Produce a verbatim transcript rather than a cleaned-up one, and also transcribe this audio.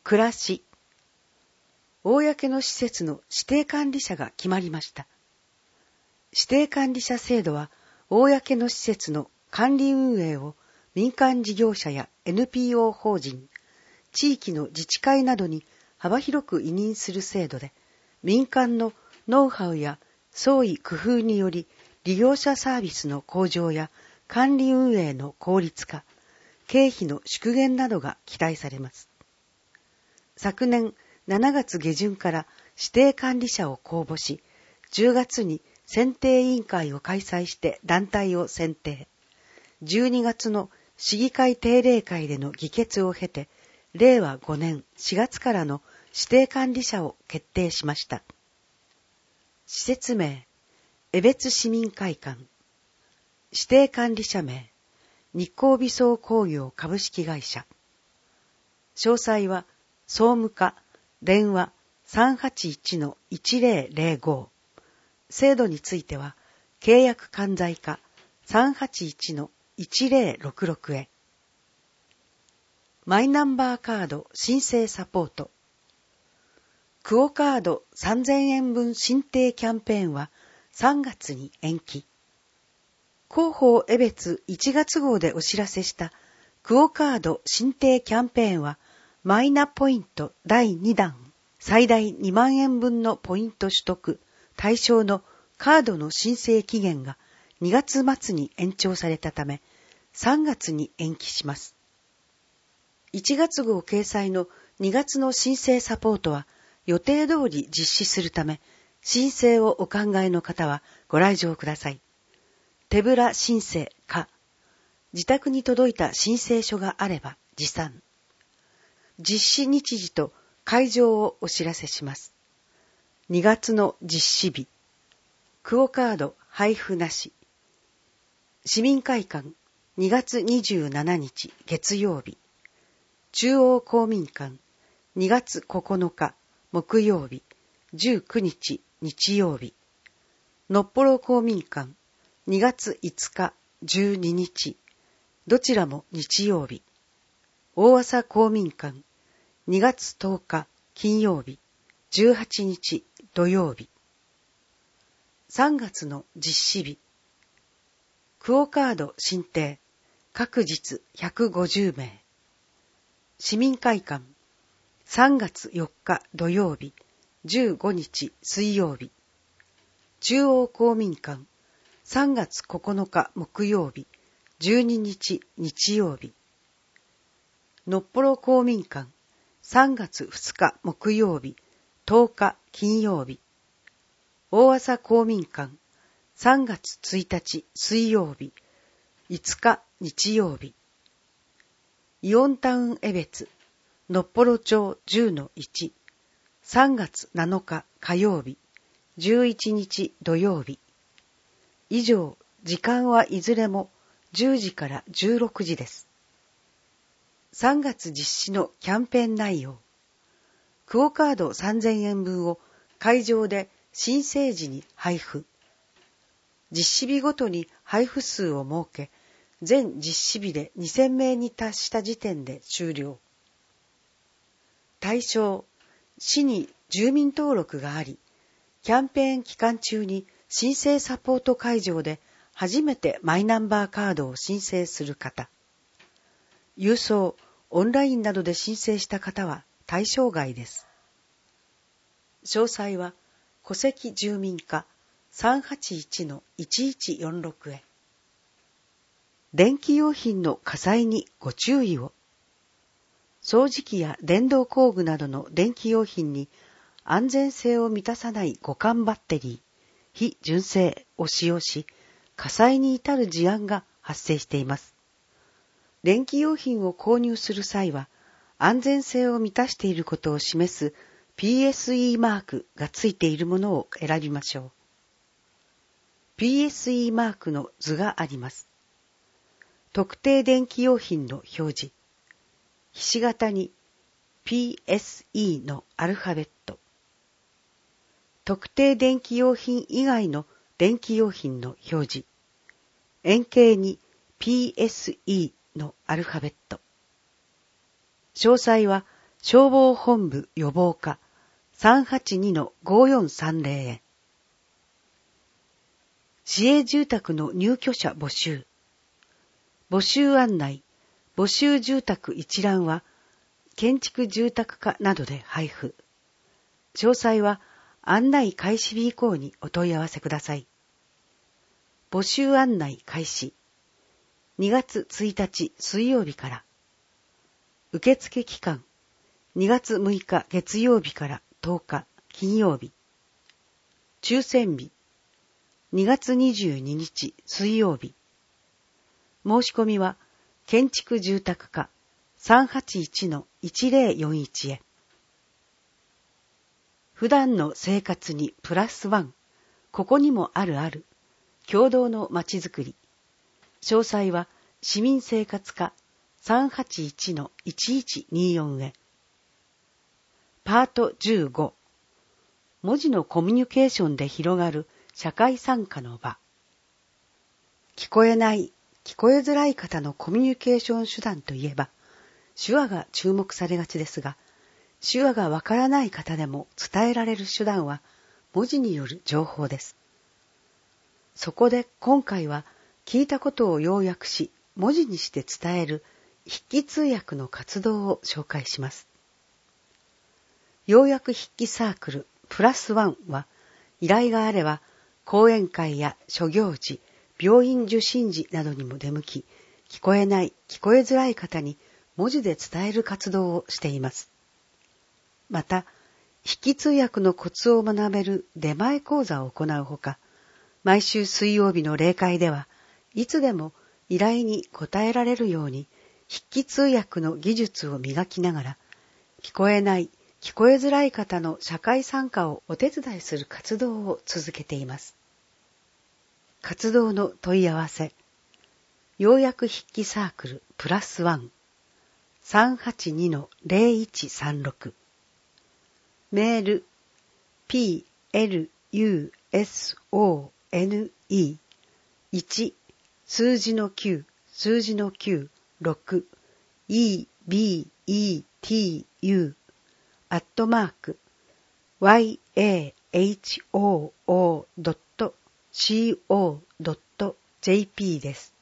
暮らし。公の施設の指定管理者が決まりました。指定管理者制度は、公の施設の管理運営を民間事業者や エヌピーオー 法人、地域の自治会などに幅広く委任する制度で、民間のノウハウや創意工夫により利用者サービスの向上や管理運営の効率化、経費の縮減などが期待されます。昨年しちがつ下旬から指定管理者を公募し、じゅうがつに選定委員会を開催して団体を選定。じゅうにがつの市議会定例会での議決を経て、れいわごねんしがつからの指定管理者を決定しました。施設名、江別市民会館。指定管理者名、日光美装工業株式会社。詳細は、総務課、電話 さんはちいちのいちぜろぜろご。制度については、契約管財課 さんはちいちのいちぜろろくろく へ。マイナンバーカード申請サポート。クオカードさんぜんえんぶん申請キャンペーンはさんがつに延期。広報江別いちがつ号でお知らせしたクオカード申請キャンペーンはマイナポイントだいにだん最大にまんえんぶんのポイント取得対象のカードの申請期限がにがつまつに延長されたためさんがつに延期します。いちがつ号掲載のにがつの申請サポートは予定通り実施するため申請をお考えの方はご来場ください。手ぶら申請か、自宅に届いた申請書があれば持参。実施日時と会場をお知らせします。にがつの実施日、クオカード配布なし。市民会館にがつにじゅうしちにち月曜日。中央公民館にがつここのか木曜日、じゅうくにち日曜日。のっぽろ公民館にがついつかじゅうににち、どちらも日曜日。大麻公民館にがつとおか金曜日、じゅうはちにち土曜日。さんがつの実施日。クオカード申請、各日ひゃくごじゅうめい。市民会館、さんがつよっか土曜日、じゅうごにち水曜日。中央公民館、さんがつここのか木曜日、じゅうににち日曜日。のっぽろ公民館、さんがつふつか木曜日、とおか金曜日。大麻公民館、さんがつついたち水曜日、いつか日曜日。イオンタウン江別、のっぽろ町 じゅうのいち、さんがつなのか火曜日、じゅういちにち土曜日。以上、時間はいずれもじゅうじからじゅうろくじです。さんがつ実施のキャンペーン内容。クオカードさんぜんえんぶんを会場で申請時に配布。実施日ごとに配布数を設け、全実施日でにせんめいに達した時点で終了。対象、市に住民登録があり、キャンペーン期間中に申請サポート会場で初めてマイナンバーカードを申請する方。郵送、オンラインなどで申請した方は対象外です。詳細は戸籍住民課 さんはちいちのいちいちよんろく へ。電気用品の火災にご注意を。掃除機や電動工具などの電気用品に安全性を満たさない互換バッテリー、非純正を使用し、火災に至る事案が発生しています。電気用品を購入する際は、安全性を満たしていることを示す ピーエスイー マークがついているものを選びましょう。ピーエスイー マークの図があります。特定電気用品の表示。ひし形に ピーエスイー のアルファベット。特定電気用品以外の電気用品の表示。円形に ピーエスイー のアルファベット。詳細は消防本部予防課 さんはちにのごよんさんぜろ へ。市営住宅の入居者募集。募集案内、募集住宅一覧は、建築住宅課などで配布。詳細は案内開始日以降にお問い合わせください。募集案内開始。にがつついたち水曜日から。受付期間。にがつむいか月曜日からとおか金曜日。抽選日。にがつにじゅうににち水曜日。申し込みは建築住宅課 さんはちいちのいちぜろよんいち へ。普段の生活にプラスワン、ここにもあるある、共同のまちづくり。詳細は市民生活課 さんはちいちのいちいちによん へ。パートじゅうご、文字のコミュニケーションで広がる社会参加の場。聞こえない、聞こえづらい方のコミュニケーション手段といえば、手話が注目されがちですが、手話がわからない方でも伝えられる手段は文字による情報です。そこで今回は聞いたことを要約し文字にして伝える筆記通訳の活動を紹介します。要約筆記サークルプラスワンは依頼があれば講演会や諸行事、病院受診時などにも出向き、聞こえない、聞こえづらい方に文字で伝える活動をしています。また、筆記通訳のコツを学べる出前講座を行うほか、毎週水曜日の例会では、いつでも依頼に応えられるように、筆記通訳の技術を磨きながら、聞こえない、聞こえづらい方の社会参加をお手伝いする活動を続けています。活動の問い合わせ。要約筆記サークルプラスワン さんはちにのぜろいちさんろく。メール ピーエルユーエスオーエヌイーいち 数字のきゅう数字のきゅうろく イービーイーティーユー アットマーク ワイエーエイチオーオードットシーオードットジェーピー です。